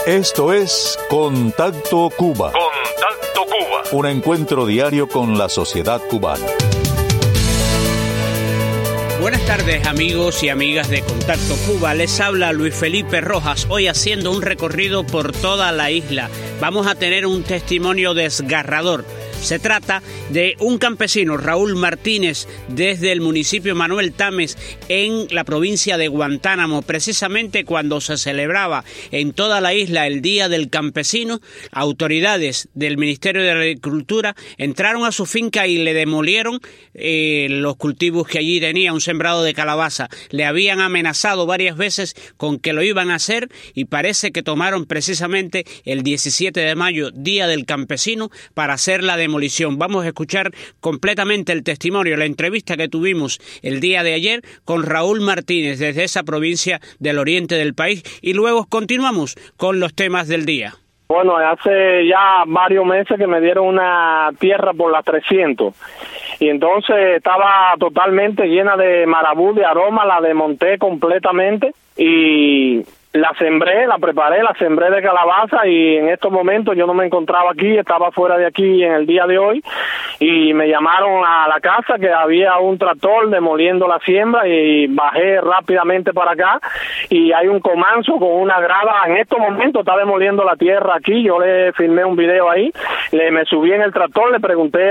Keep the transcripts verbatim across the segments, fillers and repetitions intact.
Esto es Contacto Cuba. Contacto Cuba. Un encuentro diario con la sociedad cubana. Buenas tardes, amigos y amigas de Contacto Cuba. Les habla Luis Felipe Rojas, hoy haciendo un recorrido por toda la isla. Vamos a tener un testimonio desgarrador. Se trata de un campesino, Raúl Martínez, desde el municipio Manuel Tames, en la provincia de Guantánamo. Precisamente cuando se celebraba en toda la isla el Día del Campesino, autoridades del Ministerio de Agricultura entraron a su finca y le demolieron eh, los cultivos que allí tenía, un sembrado de calabaza. Le habían amenazado varias veces con que lo iban a hacer y parece que tomaron precisamente el diecisiete de mayo, Día del Campesino, para hacer la demolición. Vamos a escuchar completamente el testimonio, la entrevista que tuvimos el día de ayer con Raúl Martínez desde esa provincia del oriente del país y luego continuamos con los temas del día. Bueno, hace ya varios meses que me dieron una tierra por las trescientos y entonces estaba totalmente llena de marabú, de aroma, la desmonté completamente y la sembré, la preparé, la sembré de calabaza y en estos momentos yo no me encontraba aquí, estaba fuera de aquí en el día de hoy y me llamaron a la casa que había un tractor demoliendo la siembra y bajé rápidamente para acá y hay un comanzo con una grava, en estos momentos está demoliendo la tierra aquí, yo le filmé un video ahí, le me subí en el tractor, le pregunté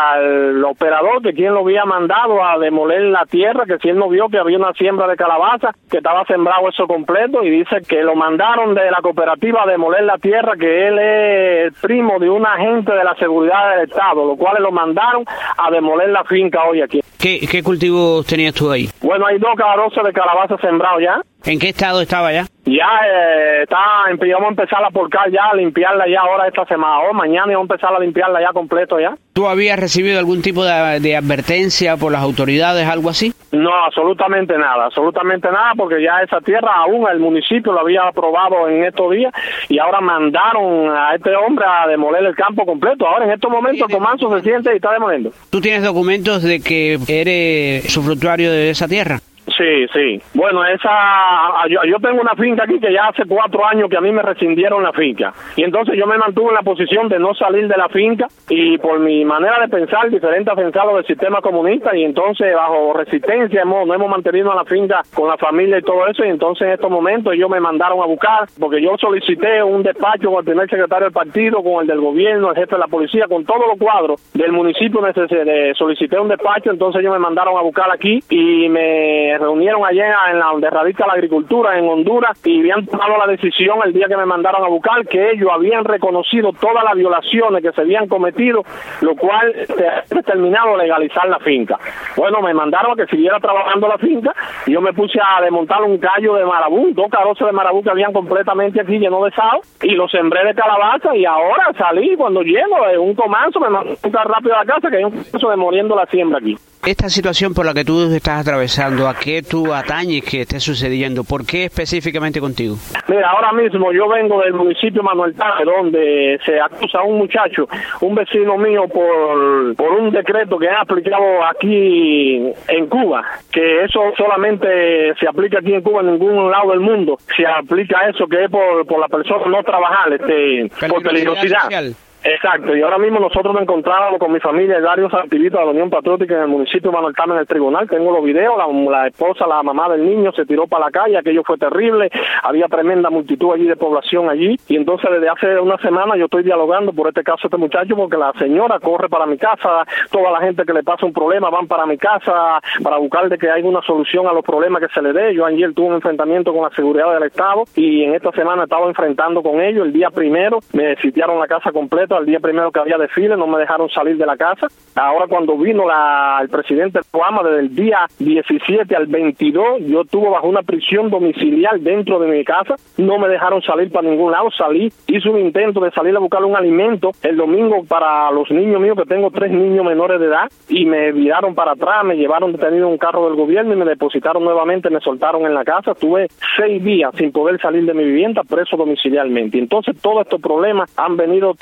al operador que quién lo había mandado a demoler la tierra, que si él no vio que había una siembra de calabaza, que estaba sembrado eso completo y dice que lo mandaron de la cooperativa a demoler la tierra, que él es el primo de un agente de la seguridad del Estado, lo cual lo mandaron a demoler la finca hoy aquí. ¿Qué, qué cultivos tenías tú ahí? Bueno, hay dos carrozas de calabaza sembrados ya. ¿En qué estado estaba ya? Ya eh, está, vamos a empezar a porcar ya, a limpiarla ya ahora esta semana, o mañana vamos a empezar a limpiarla ya completo ya. ¿Tú habías recibido algún tipo de, de advertencia por las autoridades, algo así? No, absolutamente nada, absolutamente nada, porque ya esa tierra aún el municipio lo había aprobado en estos días y ahora mandaron a este hombre a demoler el campo completo. Ahora en estos momentos el comanzo se siente y está demoliendo. ¿Tú tienes documentos de que eres usufructuario de esa tierra? Sí, sí. Bueno, esa yo, yo tengo una finca aquí que ya hace cuatro años que a mí me rescindieron la finca. Y entonces yo me mantuve en la posición de no salir de la finca y por mi manera de pensar, diferente a pensar del sistema comunista, y entonces bajo resistencia hemos, nos hemos mantenido en la finca con la familia y todo eso, y entonces en estos momentos ellos me mandaron a buscar, porque yo solicité un despacho con el primer secretario del partido, con el del gobierno, el jefe de la policía, con todos los cuadros del municipio, necesité, solicité un despacho, entonces ellos me mandaron a buscar aquí y me reunieron allá en la donde radica la agricultura en Honduras y habían tomado la decisión el día que me mandaron a buscar que ellos habían reconocido todas las violaciones que se habían cometido, lo cual se ha determinado legalizar la finca. Bueno, me mandaron a que siguiera trabajando la finca y yo me puse a desmontar un callo de marabú, dos carrozas de marabú que habían completamente aquí lleno de sal y lo sembré de calabaza y ahora salí cuando lleno de un comanzo, me mandé rápido a la casa que hay un comanzo demoliendo la siembra aquí. Esta situación por la que tú estás atravesando, ¿a qué tú atañes que esté sucediendo? ¿Por qué específicamente contigo? Mira, ahora mismo yo vengo del municipio Manuel Tames, donde se acusa a un muchacho, un vecino mío, por, por un decreto que han aplicado aquí en Cuba, que eso solamente se aplica aquí en Cuba, en ningún lado del mundo se aplica eso, que es por, por la persona no trabajar, este, por peligrosidad. Social. Exacto, y ahora mismo nosotros nos encontrábamos con mi familia y varios activistas de la Unión Patriótica en el municipio de Manuel Tames en el tribunal. Tengo los videos, la, la esposa, la mamá del niño se tiró para la calle, aquello fue terrible, había tremenda multitud allí de población allí, y entonces desde hace una semana yo estoy dialogando por este caso de este muchacho, porque la señora corre para mi casa, toda la gente que le pasa un problema van para mi casa para buscar de que haya una solución a los problemas que se le dé. Yo ayer tuve un enfrentamiento con la seguridad del Estado y en esta semana he estado enfrentando con ellos. El día primero me sitiaron la casa completa, al día primero que había desfile no me dejaron salir de la casa. Ahora cuando vino la, el presidente Obama, desde el día diecisiete al veintidós, yo estuve bajo una prisión domiciliar dentro de mi casa, no me dejaron salir para ningún lado, salí, hice un intento de salir a buscar un alimento el domingo para los niños míos, que tengo tres niños menores de edad, y me viraron para atrás, me llevaron detenido en un carro del gobierno y me depositaron nuevamente, me soltaron en la casa. Estuve seis días sin poder salir de mi vivienda, preso domiciliarmente. Entonces todos estos problemas han venido trayendo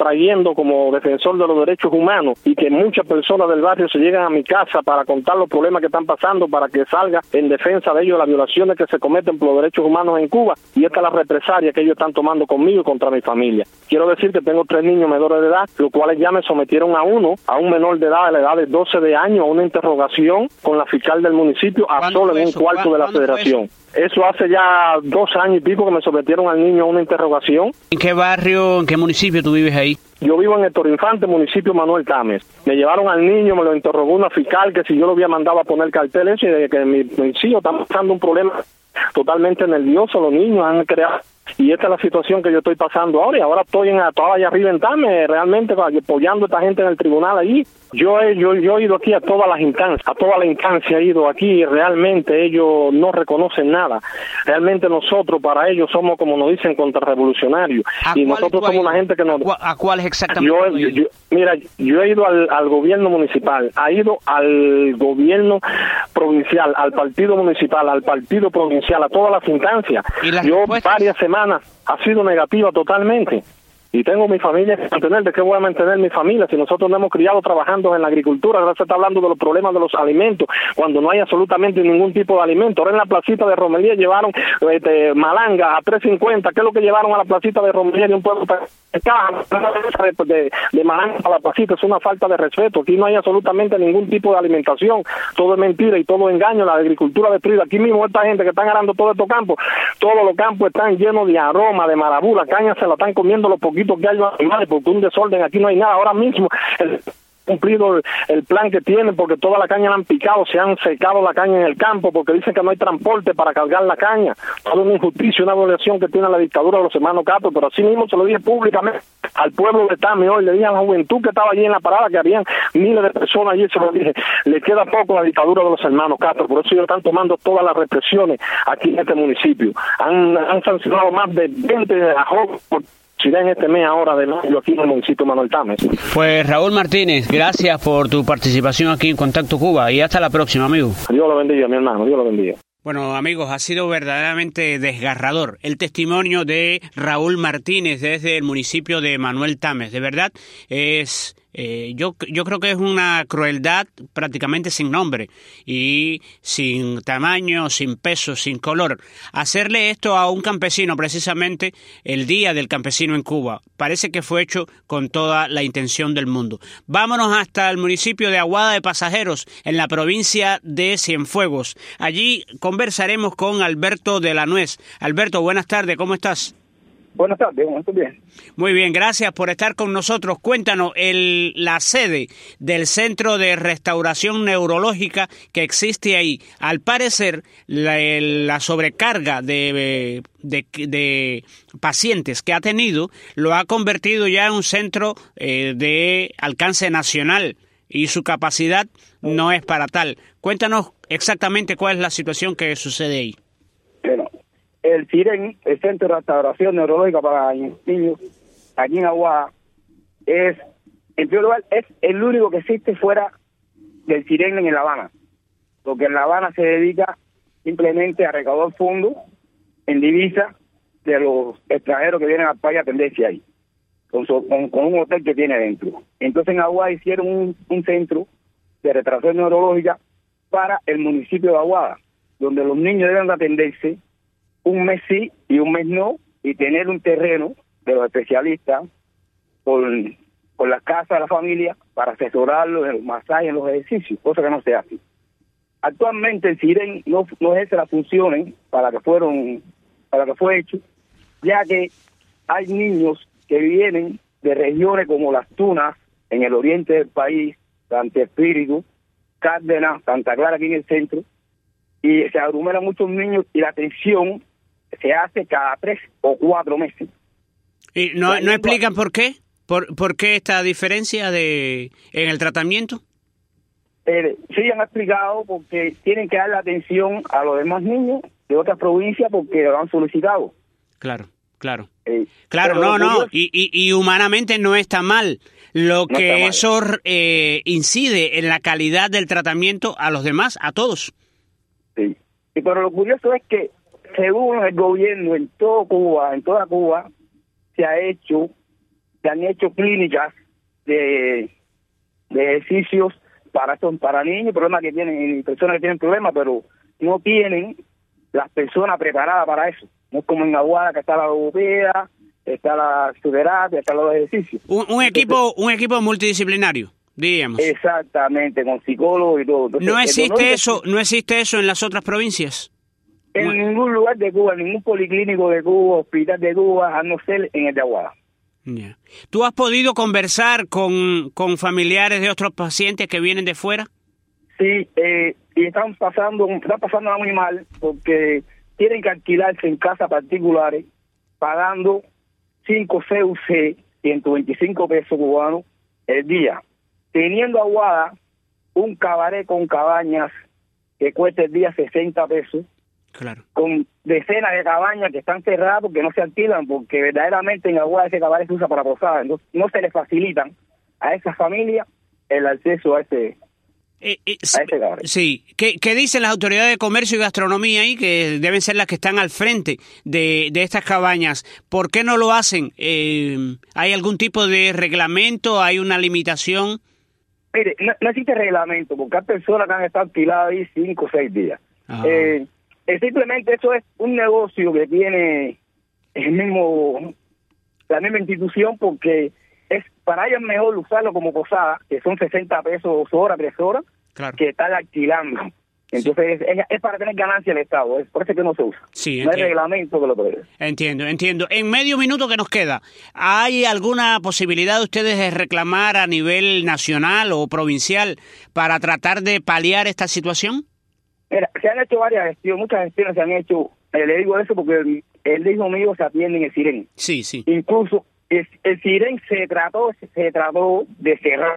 trabajando como defensor de los derechos humanos y que muchas personas del barrio se llegan a mi casa para contar los problemas que están pasando, para que salga en defensa de ellos las violaciones que se cometen por los derechos humanos en Cuba, y esta es la represalia que ellos están tomando conmigo y contra mi familia. Quiero decir que tengo tres niños menores de edad, los cuales ya me sometieron a uno, a un menor de edad, de la edad de doce de años, a una interrogación con la fiscal del municipio a solo en un cuarto de la federación. Eso hace ya dos años y pico que me sometieron al niño a una interrogación. ¿En qué barrio, en qué municipio tú vives ahí? Yo vivo en Héctor Infante, municipio Manuel Tames. Me llevaron al niño, me lo interrogó una fiscal que si yo lo había mandado a poner carteles y de que mi, mis hijos están pasando un problema totalmente nervioso, los niños han creado. Y esta es la situación que yo estoy pasando ahora, y ahora estoy en toda allá arriba en Tames, realmente apoyando a esta gente en el tribunal allí. Yo he, yo, yo he ido aquí a todas las instancias, a toda la instancia he ido aquí, y realmente ellos no reconocen nada. Realmente nosotros para ellos somos, como nos dicen, contrarrevolucionarios. Y nosotros somos una gente que nos... ¿A cuáles exactamente? Yo, yo, yo, mira, yo he ido al, al gobierno municipal, he ido al gobierno provincial, al partido municipal, al partido provincial, a todas las instancias. Yo varias semanas ha sido negativa totalmente. Y tengo mi familia que mantener. ¿De qué voy a mantener mi familia si nosotros nos hemos criado trabajando en la agricultura? Ahora se está hablando de los problemas de los alimentos, cuando no hay absolutamente ningún tipo de alimento. Ahora en la placita de Romelía llevaron este, malanga a tres cincuenta. ¿Qué es lo que llevaron a la placita de Romelía de un pueblo de, de, de malanga a la placita? Es una falta de respeto. Aquí no hay absolutamente ningún tipo de alimentación. Todo es mentira y todo engaño. La agricultura destruida. Aquí mismo esta gente que están arando todos estos campos, todos los campos están llenos de aroma, de marabú. La caña se la están comiendo los poquitos que hay los animales, porque un desorden, aquí no hay nada. Ahora mismo el cumplido el, el plan que tienen, porque toda la caña la han picado, se han secado la caña en el campo, porque dicen que no hay transporte para cargar la caña. Toda una injusticia, una violación que tiene la dictadura de los hermanos Castro, pero así mismo se lo dije públicamente al pueblo de Tames hoy, le dije a la juventud que estaba allí en la parada, que habían miles de personas allí, se lo dije, le queda poco a la dictadura de los hermanos Castro, por eso ellos están tomando todas las represiones aquí en este municipio. Han, han sancionado más de veinte jóvenes por en este mes ahora de mayo aquí en el municipio Manuel Tames. Pues Raúl Martínez, gracias por tu participación aquí en Contacto Cuba y hasta la próxima, amigo. Dios lo bendiga, mi hermano, Dios lo bendiga. Bueno, amigos, ha sido verdaderamente desgarrador el testimonio de Raúl Martínez desde el municipio de Manuel Tames. De verdad, es... Eh, yo, yo creo que es una crueldad prácticamente sin nombre y sin tamaño, sin peso, sin color. Hacerle esto a un campesino precisamente el Día del Campesino en Cuba parece que fue hecho con toda la intención del mundo. Vámonos hasta el municipio de Aguada de Pasajeros, en la provincia de Cienfuegos. Allí conversaremos con Alberto de la Nuez. Alberto, buenas tardes, ¿cómo estás? Buenas tardes, ¿estoy bien? Muy bien, gracias por estar con nosotros. Cuéntanos, el, la sede del Centro de Restauración Neurológica que existe ahí. Al parecer, la, la sobrecarga de, de, de pacientes que ha tenido lo ha convertido ya en un centro eh, de alcance nacional y su capacidad no es para tal. Cuéntanos exactamente cuál es la situación que sucede ahí. Bueno, el CIREN, el Centro de Restauración Neurológica para Niños, aquí en Aguada, es, en primer lugar, es el único que existe fuera del CIREN en La Habana, porque en La Habana se dedica simplemente a recaudar fondos en divisa de los extranjeros que vienen al país a atenderse ahí, con, su, con, con un hotel que tiene dentro. Entonces en Aguada hicieron un, un centro de restauración neurológica para el municipio de Aguada, donde los niños deben de atenderse un mes sí y un mes no, y tener un terreno de los especialistas con, con las casas de la familia para asesorarlos en los masajes, en los ejercicios, cosa que no se hace. Actualmente el CIREN no, no ejerce las funciones para que fueron, para que fue hecho, ya que hay niños que vienen de regiones como Las Tunas, en el oriente del país, Santo Espíritu, Cárdenas, Santa Clara, aquí en el centro, y se aglomeran muchos niños y la atención se hace cada tres o cuatro meses. ¿Y no, no explican por qué? ¿Por, por qué esta diferencia de en el tratamiento? Eh, sí, han explicado porque tienen que dar la atención a los demás niños de otras provincias porque lo han solicitado. Claro, claro. Eh, claro, no, no, y, y, y humanamente no está mal. Lo no que eso eh, incide en la calidad del tratamiento a los demás, a todos. Sí, y pero lo curioso es que según el gobierno en todo Cuba, en toda Cuba, se ha hecho se han hecho clínicas de, de ejercicios para estos, para niños, problemas que tienen, personas que tienen problemas, pero no tienen las personas preparadas para eso. No es como en Aguada, que está la logopeda, está la fisioterapia, está los ejercicios. Un, un equipo, un equipo multidisciplinario, diríamos. Exactamente, con psicólogos y todo. Entonces, ¿No existe el eso, no existe eso en las otras provincias? En No. ningún lugar de Cuba, en ningún policlínico de Cuba, hospital de Cuba, a no ser en el de Aguada. Yeah. ¿Tú has podido conversar con, con familiares de otros pacientes que vienen de fuera? Sí, eh, y están pasando, están pasando muy mal porque tienen que alquilarse en casas particulares pagando cinco C U C, ciento veinticinco pesos cubanos el día, teniendo Aguada un cabaret con cabañas que cuesta el día sesenta pesos. Claro. Con decenas de cabañas que están cerradas porque no se alquilan, porque verdaderamente en Aguada ese cabaret se usa para posadas. Entonces no se les facilitan a esas familias el acceso a ese, Eh, eh, a ese cabaret. sí, ¿Qué, ¿qué dicen las autoridades de comercio y gastronomía ahí, que deben ser las que están al frente de, de estas cabañas? ¿Por qué no lo hacen? Eh, ¿Hay algún tipo de reglamento? ¿Hay una limitación? Mire, no, no existe reglamento, porque hay personas que han estado alquiladas ahí cinco o seis días. Ah. Eh, eh, simplemente eso es un negocio que tiene el mismo la misma institución, porque es para ellos mejor usarlo como posada, que son sesenta pesos dos horas, tres horas, Claro. que estar alquilando. Entonces sí. es, es, es para tener ganancia el Estado, es por eso que no se usa. Sí, no hay reglamento que lo prohíbe. Entiendo, entiendo. En medio minuto que nos queda, ¿hay alguna posibilidad de ustedes de reclamar a nivel nacional o provincial para tratar de paliar esta situación? Mira, se han hecho varias gestiones, muchas gestiones se han hecho. Eh, le digo eso porque el, el hijo mío se atiende en el Sirén. Sí, sí. Incluso el, el Sirén se trató, se trató de cerrar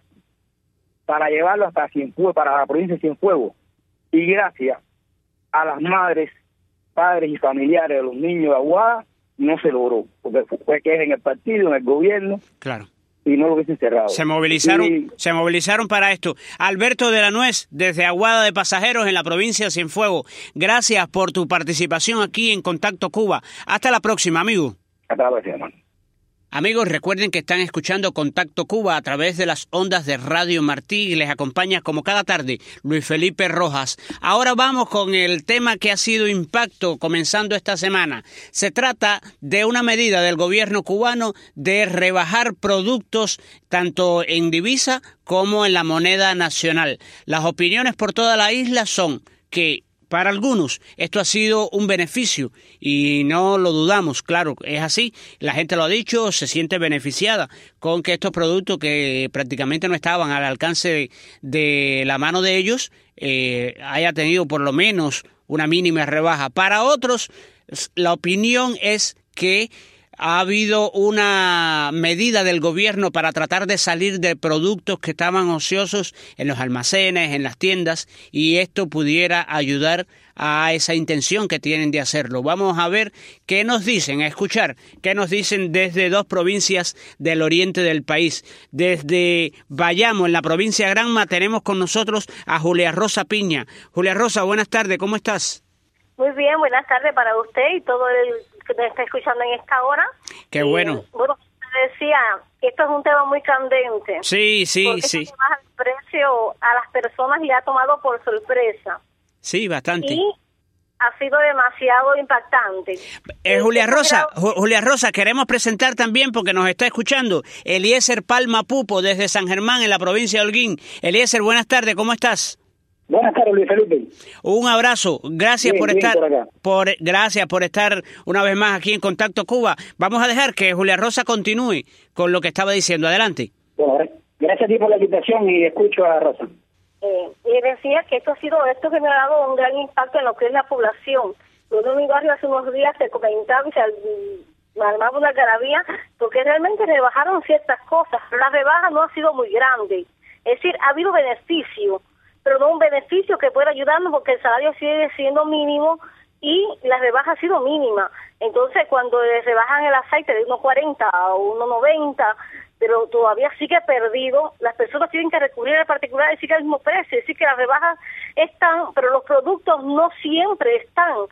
para llevarlo hasta Cienfuegos, para la provincia de Cienfuegos. Y gracias a las madres, padres y familiares de los niños de Aguada, no se logró, porque fue que es en el partido, en el gobierno, Claro. y no lo hubiesen cerrado. Se movilizaron, Y, se movilizaron para esto. Alberto de la Nuez, desde Aguada de Pasajeros, en la provincia de Cienfuegos. Gracias por tu participación aquí en Contacto Cuba. Hasta la próxima, amigo. hasta la próxima, hermano. Amigos, recuerden que están escuchando Contacto Cuba a través de las ondas de Radio Martí y les acompaña como cada tarde Luis Felipe Rojas. Ahora vamos con el tema que ha sido impacto comenzando esta semana. Se trata de una medida del gobierno cubano de rebajar productos tanto en divisa como en la moneda nacional. Las opiniones por toda la isla son que para algunos esto ha sido un beneficio y no lo dudamos, claro, es así, la gente lo ha dicho, se siente beneficiada con que estos productos que prácticamente no estaban al alcance de, de la mano de ellos eh, haya tenido por lo menos una mínima rebaja. Para otros, la opinión es que ha habido una medida del gobierno para tratar de salir de productos que estaban ociosos en los almacenes, en las tiendas, y esto pudiera ayudar a esa intención que tienen de hacerlo. Vamos a ver qué nos dicen, a escuchar qué nos dicen desde dos provincias del oriente del país. Desde Bayamo, en la provincia de Granma, tenemos con nosotros a Julia Rosa Piña. Julia Rosa, buenas tardes, ¿cómo estás? Muy bien, buenas tardes para usted y todo el que nos está escuchando en esta hora. Qué bueno. Y, bueno, decía, esto es un tema muy candente. Sí, sí, porque sí. Porque baja el precio a las personas y le ha tomado por sorpresa. Sí, bastante. Y ha sido demasiado impactante. Eh, Julia Rosa, Ju- Julia Rosa, queremos presentar también, porque nos está escuchando, Eliezer Palma Pupo, desde San Germán, en la provincia de Holguín. Eliezer, buenas tardes, ¿cómo estás? Buenas tardes, Luis Felipe. Un abrazo, gracias Bien, por bien, estar, por acá. por, gracias por estar una vez más aquí en Contacto Cuba. Vamos a dejar que Julia Rosa continúe con lo que estaba diciendo. Adelante. Bueno, gracias a ti por la invitación y escucho a Rosa. Eh, y decía que esto ha sido, esto que me ha dado un gran impacto en lo que es la población. Yo en mi barrio hace unos días te comentaba y se me armaba una algarabía porque realmente rebajaron ciertas cosas, pero la rebaja no ha sido muy grande. Es decir, ha habido beneficio, pero no un beneficio que pueda ayudarnos porque el salario sigue siendo mínimo y la rebaja ha sido mínima. Entonces, cuando les rebajan el aceite de uno cuarenta a uno noventa, pero todavía sigue perdido, las personas tienen que recurrir al particular y sigue al mismo precio. Es decir, que las rebajas están, pero los productos no siempre están.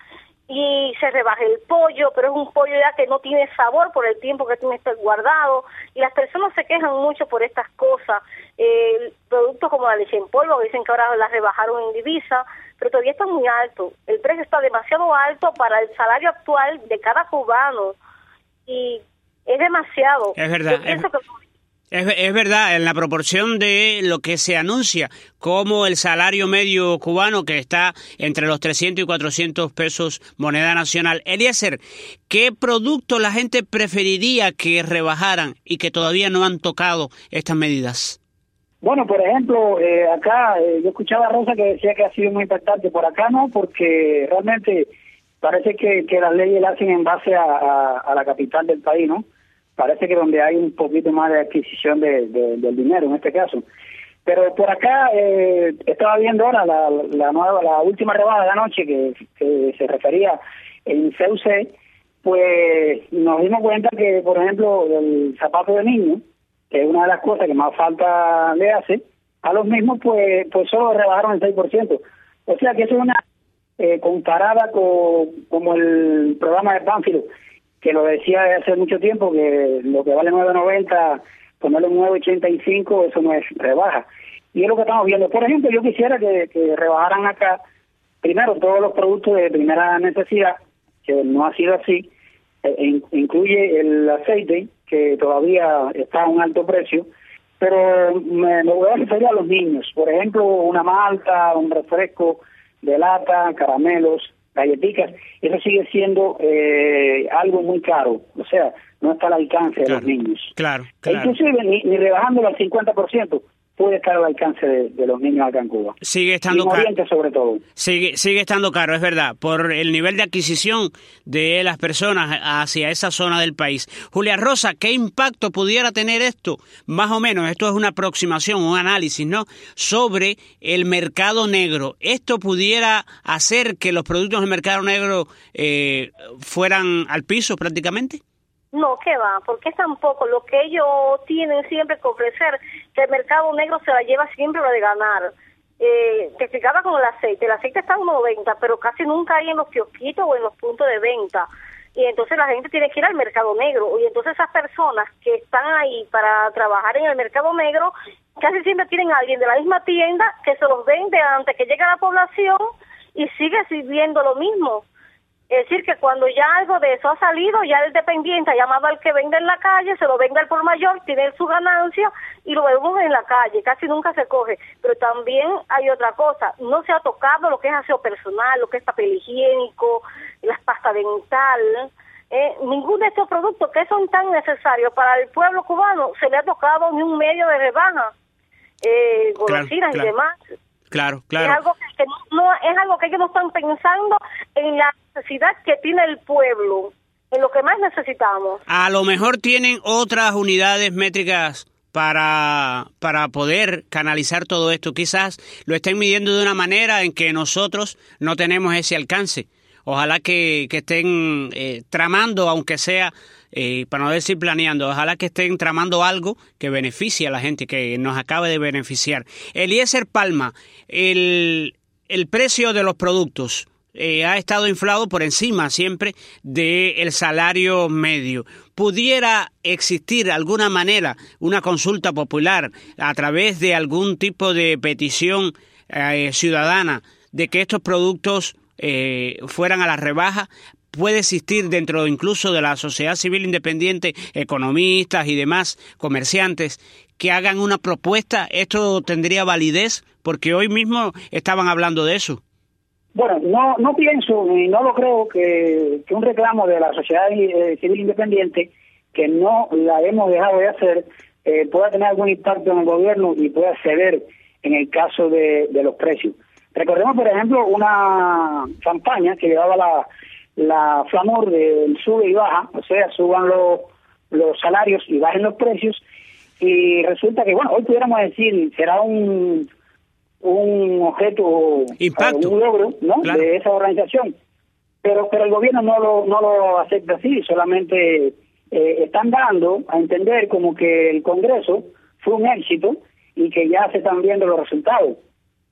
y se rebaja el pollo, pero es un pollo ya que no tiene sabor por el tiempo que tiene que estar guardado, y las personas se quejan mucho por estas cosas. Eh, productos como la leche en polvo, que dicen que ahora la rebajaron en divisa, pero todavía está muy alto, el precio está demasiado alto para el salario actual de cada cubano, y es demasiado. Es verdad, es, que... es, es verdad, en la proporción de lo que se anuncia como el salario medio cubano, que está entre los trescientos y cuatrocientos pesos moneda nacional. Eliezer, ¿qué producto la gente preferiría que rebajaran y que todavía no han tocado estas medidas? Bueno, por ejemplo, eh, acá eh, yo escuchaba a Rosa que decía que ha sido muy impactante. Por acá no, porque realmente parece que, que las leyes las hacen en base a, a, a la capital del país, ¿no? Parece que donde hay un poquito más de adquisición de, de, del dinero, en este caso. Pero por acá eh, estaba viendo ahora la, la nueva, la última rebaja de anoche que, que se refería en C U C, pues nos dimos cuenta que, por ejemplo, el zapato de niño, que es una de las cosas que más falta le hace, a los mismos, pues pues solo rebajaron el seis por ciento. O sea que eso es una, eh, comparada con como el programa de Pánfilo, que lo decía hace mucho tiempo, que lo que vale nueve noventa, ponerle nueve ochenta y cinco, eso no es rebaja. Y es lo que estamos viendo. Por ejemplo, yo quisiera que, que rebajaran acá, primero, todos los productos de primera necesidad, que no ha sido así, eh, incluye el aceite, que todavía está a un alto precio, pero me, me voy a referir a los niños. Por ejemplo, una malta, un refresco de lata, caramelos, galletitas, eso sigue siendo eh, algo muy caro, o sea, no está al alcance de claro, los niños. Claro, claro. E inclusive, ni, ni rebajándolo al cincuenta por ciento, puede estar al alcance de, de los niños acá en Cuba. Sigue estando caro. Sobre todo. Sigue, sigue estando caro, es verdad, por el nivel de adquisición de las personas hacia esa zona del país. Julia Rosa, ¿qué impacto pudiera tener esto? Más o menos, esto es una aproximación, un análisis, ¿no?, sobre el mercado negro. ¿Esto pudiera hacer que los productos del mercado negro eh, fueran al piso prácticamente? No, ¿qué va? Porque tampoco lo que ellos tienen siempre que ofrecer, que el mercado negro se la lleva siempre lo de ganar. Eh, te explicaba con el aceite, el aceite está a uno noventa, pero casi nunca hay en los kiosquitos o en los puntos de venta. Y entonces la gente tiene que ir al mercado negro. Y entonces esas personas que están ahí para trabajar en el mercado negro, casi siempre tienen a alguien de la misma tienda que se los vende antes que llegue a la población y sigue sirviendo lo mismo. Es decir, que cuando ya algo de eso ha salido, ya el dependiente ha llamado al que vende en la calle, se lo vende al por mayor, tiene su ganancia y lo vemos en la calle, casi nunca se coge. Pero también hay otra cosa, no se ha tocado lo que es aseo personal, lo que es papel higiénico, las pasta dental, eh, ninguno de estos productos que son tan necesarios para el pueblo cubano se le ha tocado ni un medio de rebaja, eh, golosinas claro, claro. y demás. Claro, claro. Es algo que no, no es algo que ellos no están pensando en la necesidad que tiene el pueblo, en lo que más necesitamos. A lo mejor tienen otras unidades métricas para para poder canalizar todo esto. Quizás lo estén midiendo de una manera en que nosotros no tenemos ese alcance. Ojalá que, que estén eh, tramando, aunque sea, eh, para no decir planeando, ojalá que estén tramando algo que beneficie a la gente, que nos acabe de beneficiar. Eliezer Palma, el, el precio de los productos eh, ha estado inflado por encima siempre del salario medio. ¿Pudiera existir alguna manera, una consulta popular a través de algún tipo de petición eh, ciudadana de que estos productos Eh, fueran a la rebaja? Puede existir dentro incluso de la sociedad civil independiente, economistas y demás comerciantes que hagan una propuesta. ¿Esto tendría validez? Porque hoy mismo estaban hablando de eso. Bueno, no no pienso y no lo creo que, que un reclamo de la sociedad eh, civil independiente, que no la hemos dejado de hacer, eh, pueda tener algún impacto en el gobierno y pueda ceder en el caso de, de los precios. Recordemos, por ejemplo, una campaña que llevaba la, la Flamor del sube y baja, o sea, suban los, los salarios y bajen los precios, y resulta que, bueno, hoy pudiéramos decir, será un, un objeto, impacto, un logro, ¿no?, claro, de esa organización, pero pero el gobierno no lo, no lo acepta así, solamente eh, están dando a entender como que el Congreso fue un éxito y que ya se están viendo los resultados.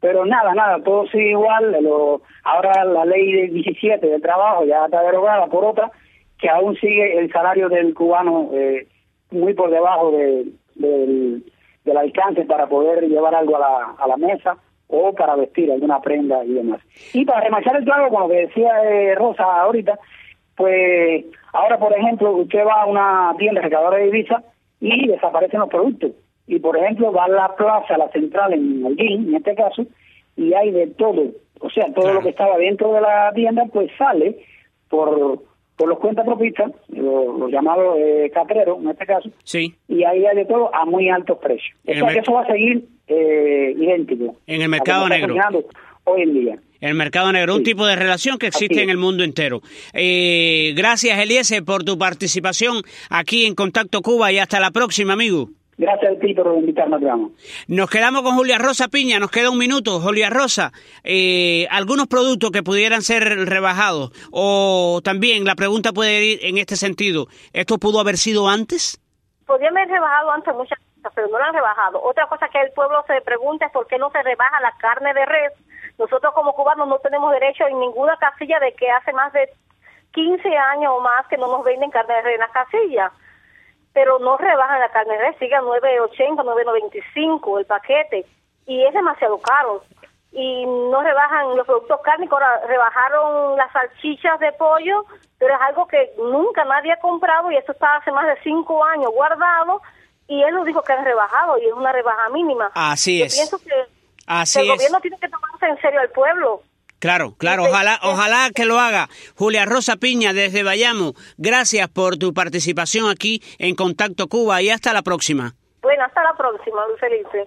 Pero nada, nada, todo sigue igual. Lo, ahora la ley del diecisiete del trabajo ya está derogada por otra, que aún sigue el salario del cubano eh, muy por debajo de, del, del alcance para poder llevar algo a la, a la mesa o para vestir alguna prenda y demás. Y para remachar el clavo, como que decía eh, Rosa ahorita, pues ahora, por ejemplo, usted va a una tienda recaudadora de divisas y desaparecen los productos. Y, por ejemplo, va a la plaza, a la central en Holguín, en este caso, y hay de todo. O sea, todo claro. Lo que estaba dentro de la tienda, pues sale por por los cuentapropistas, los, los llamados eh, catreros, en este caso, sí. Y ahí hay de todo a muy altos precios. O sea, que eso va a seguir eh, idéntico. En el mercado negro. Hoy en día. El mercado negro, sí. Un tipo de relación que existe en el mundo entero. Eh, gracias, Eliezer, por tu participación aquí en Contacto Cuba y hasta la próxima, amigo. Gracias a ti por invitarme al programa. Nos quedamos con Julia Rosa Piña, nos queda un minuto. Julia Rosa, eh, algunos productos que pudieran ser rebajados, o también la pregunta puede ir en este sentido, ¿esto pudo haber sido antes? Podrían haber rebajado antes muchas cosas, pero no lo han rebajado. Otra cosa que el pueblo se pregunta es por qué no se rebaja la carne de res. Nosotros como cubanos no tenemos derecho en ninguna casilla de que hace más de quince años o más que no nos venden carne de res en las casillas. Pero no rebajan la carne de res, sigue a nueve ochenta, nueve noventa y cinco el paquete, y es demasiado caro. Y no rebajan los productos cárnicos, ahora rebajaron las salchichas de pollo, pero es algo que nunca nadie ha comprado, y eso está hace más de cinco años guardado, y él nos dijo que han rebajado, y es una rebaja mínima. Así Yo es. pienso que, Así que el es. gobierno tiene que tomarse en serio al pueblo. Claro, claro, ojalá, ojalá que lo haga. Julia Rosa Piña, desde Bayamo, gracias por tu participación aquí en Contacto Cuba y hasta la próxima. Bueno, hasta la próxima, Luis Felipe.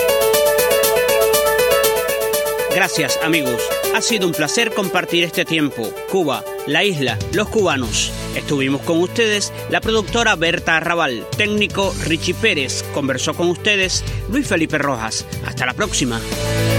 Gracias, amigos. Ha sido un placer compartir este tiempo. Cuba, la isla, los cubanos. Estuvimos con ustedes la productora Berta Arrabal, técnico Richie Pérez. Conversó con ustedes Luis Felipe Rojas. Hasta la próxima.